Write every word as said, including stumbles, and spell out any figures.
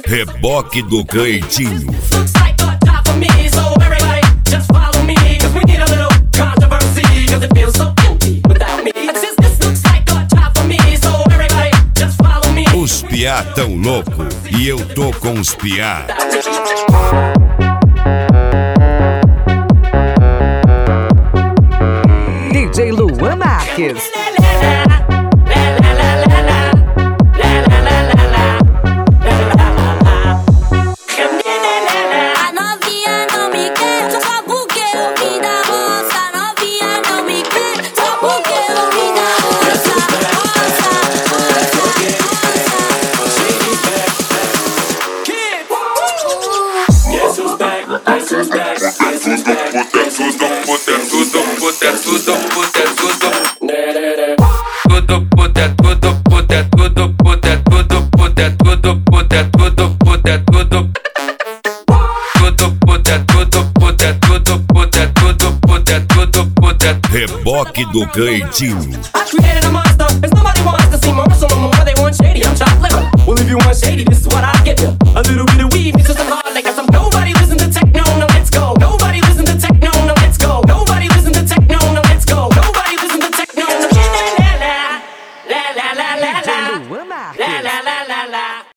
Reboque do Cleitinho. Os piá tão louco e eu tô com os piá. D J Luan Marques. Reboque do Cleitinho. I created a monster, cause nobody wants to see more, so no more they want shady. I'm chopped liver. Well, if you want shady, this is what I give you. A little bit of weed mixed with some hard liquor. Some nobody listen to techno, no let's go. Nobody listen to techno, no let's go. Nobody listen to techno, no let's go. Nobody listen to techno, no la la la la la la la la la la la la la.